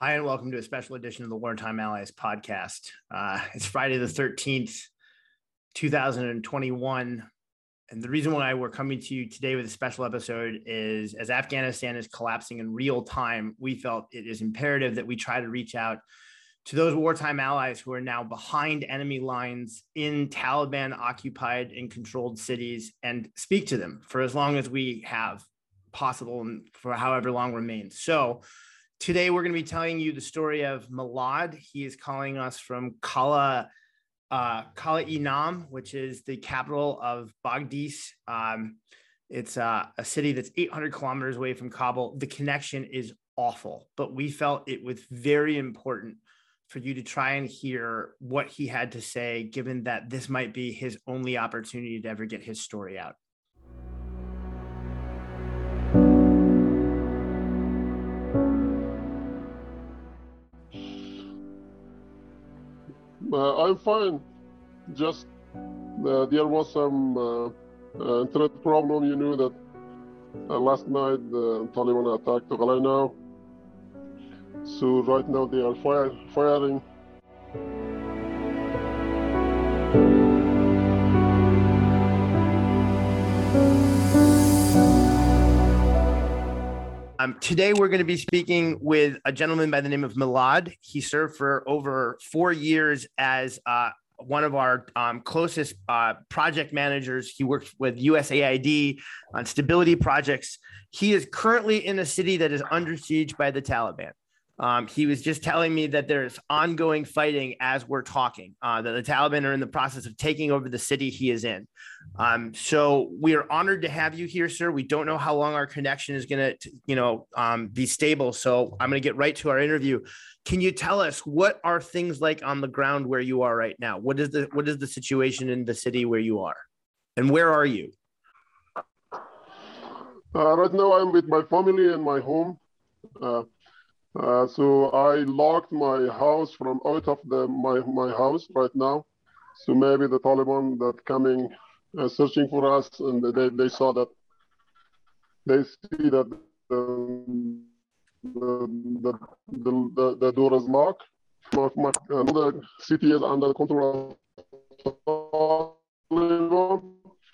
Hi, and welcome to a special edition of the Wartime Allies podcast. It's Friday the 13th, 2021. And the reason why we're coming to you today with a special episode is as Afghanistan is collapsing in real time, we felt it is imperative that we try to reach out to those wartime allies who are now behind enemy lines in Taliban occupied and controlled cities and speak to them for as long as we have possible and for however long remains. So today, we're going to be telling you the story of Milad. He is calling us from Kala Inam, which is the capital of Baghdis. It's a city that's 800 kilometers away from Kabul. The connection is awful, but we felt it was very important for you to try and hear what he had to say, given that this might be his only opportunity to ever get his story out. I'm fine. Just there was some internet problem. You know that last night the Taliban attacked Ghalana. So right now they are firing. Today, we're going to be speaking with a gentleman by the name of Milad. He served for over 4 years as one of our closest project managers. He worked with USAID on stability projects. He is currently in a city that is under siege by the Taliban. He was just telling me that there's ongoing fighting as we're talking, that the Taliban are in the process of taking over the city he is in. So we are honored to have you here, sir. We don't know how long our connection is going to, be stable. So I'm going to get right to our interview. Can you tell us what are things like on the ground where you are right now? What is the situation in the city where you are, and where are you? Right now I'm with my family and my home. So I locked my house from out of my house right now. So maybe the Taliban that coming searching for us, and they saw that they see that the door is locked. The city is under control of Taliban.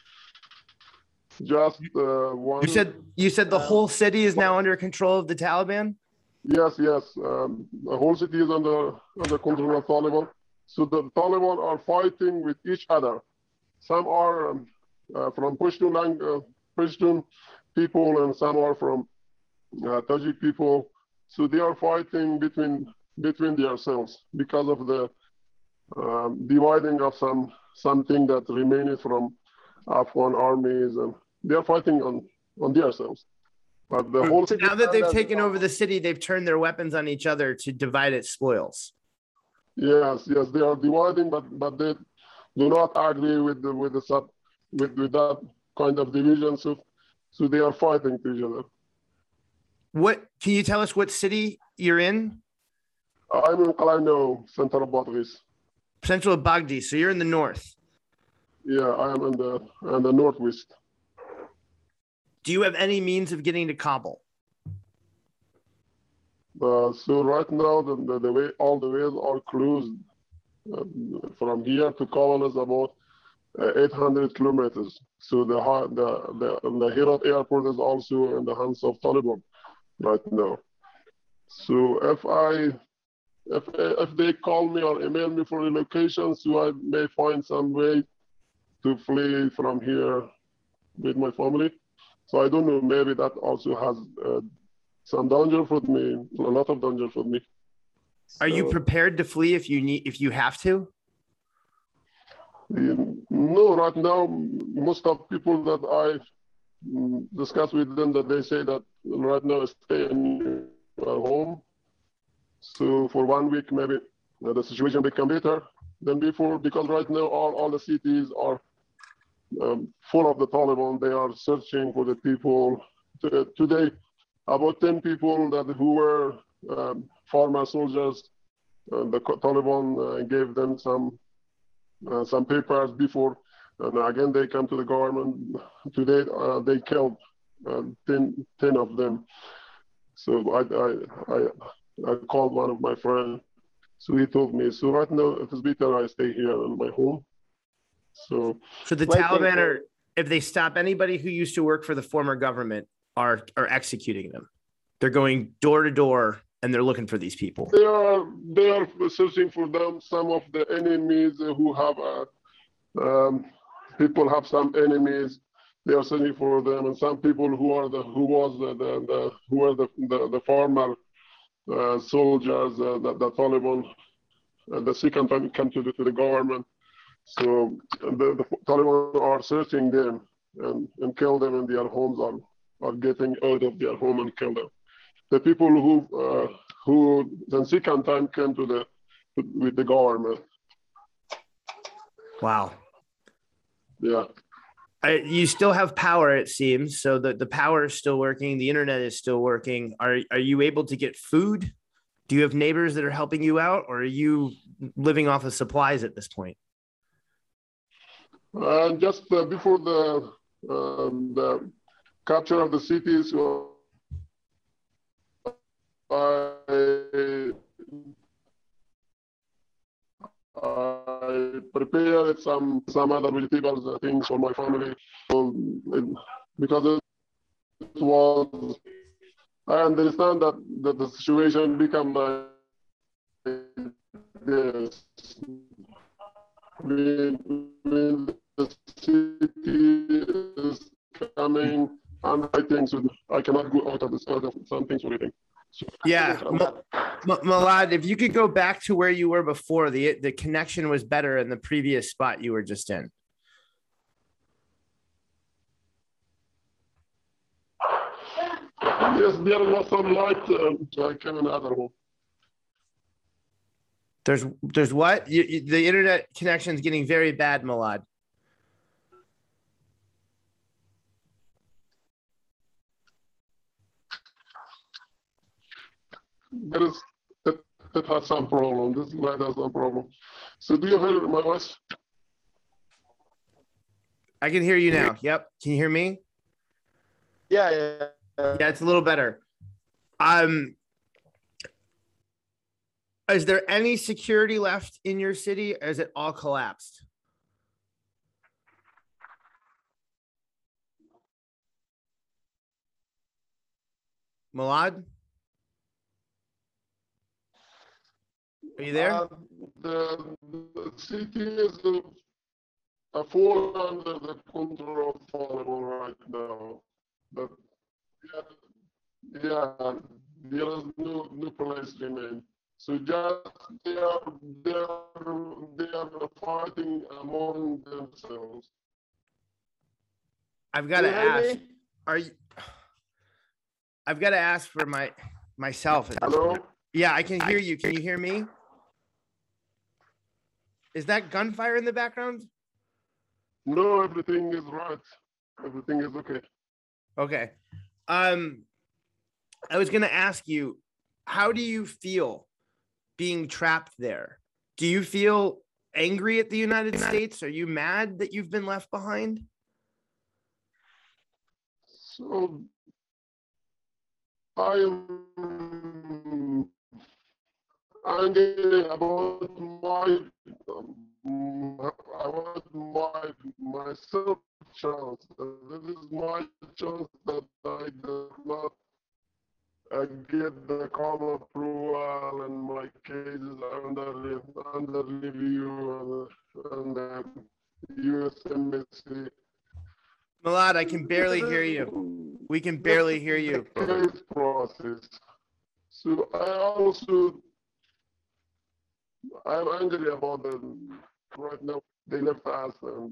Just one. You said the whole city is now under control of the Taliban? Yes. The whole city is under control of Taliban. So the Taliban are fighting with each other. Some are from Pashtun people, and some are from Tajik people. So they are fighting between themselves because of the dividing of something that remained from Afghan armies, and they are fighting on themselves. But the whole city, now that they've taken over the city, they've turned their weapons on each other to divide its spoils. Yes, they are dividing, but they do not agree with that kind of division. So they are fighting to each other. What can you tell us? What city you're in? I'm in Kalino, central Baghdis. Central Baghdis. So you're in the north. Yeah, I am in the northwest. Do you have any means of getting to Kabul? So right now, all the ways are closed. From here to Kabul is about 800 kilometers. So the Herat airport is also in the hands of Taliban right now. So if they call me or email me for relocation, so I may find some way to flee from here with my family. So I don't know, maybe that also has some danger for me, a lot of danger for me. Are you prepared to flee if you have to? No, right now, most of people that I discuss with them, that they say that right now stay in your home. So for 1 week, maybe the situation become better than before, because right now all the cities are full of the Taliban. They are searching for the people. Today, about 10 people who were former soldiers, the Taliban gave them some papers before, and again they come to the government. Today they killed 10 of them. So I called one of my friends. So he told me, so right now it is better I stay here in my home. So the Taliban are, if they stop anybody who used to work for the former government, are executing them. They're going door to door and they're looking for these people. They are searching for them. Some of the enemies who have people have some enemies. They are searching for them, and some people who are the former soldiers, the Taliban, the second time come to the government. So the Taliban are searching them and kill them in their homes, are getting out of their home and kill them. The people who the second time came with the government. Wow. Yeah. You still have power, it seems. So the power is still working. The internet is still working. Are you able to get food? Do you have neighbors that are helping you out, or are you living off of supplies at this point? Just before the capture of the city, so I prepared some other vegetables, things for my family, so, because it was. I understand that the situation become like this. When the city is coming, and I think so I cannot go out of this out of some things or anything. So, yeah, Malad, if you could go back to where you were before, the connection was better in the previous spot you were just in. Yes, there was some light. I came in other room. There's what? The internet connection is getting very bad, Malad. There is it has some problem. This light has some problem. So do you hear my voice? I can hear you now. Yep. Can you hear me? Yeah. Yeah, it's a little better. Is there any security left in your city, or is it all collapsed? Malad? Are you there? The city is full under the control of Taliban right now. But yeah, there is no place remain. So just they are fighting among themselves. I've got to ask. I've got to ask for myself. Hello? Yeah, I can hear you. Can you hear me? Is that gunfire in the background? No, everything is right. Everything is okay. Okay. I was going to ask you, how do you feel being trapped there? Do you feel angry at the United States? Are you mad that you've been left behind? So I'm angry about myself chance. This is my chance that I did not get the call approval and my case is under review and the U.S. Embassy. Malad, I can barely hear you. We can barely hear you. Case process. So I'm angry about right now they left us and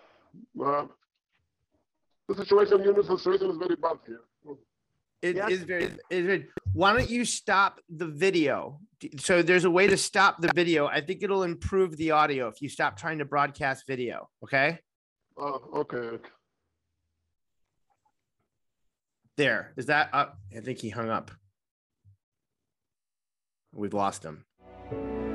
the situation, the situation is very bad here. It is very. Why don't you stop the video? So there's a way to stop the video. I think it'll improve the audio if you stop trying to broadcast video. Okay. Okay. There. Is that up? I think he hung up. We've lost him.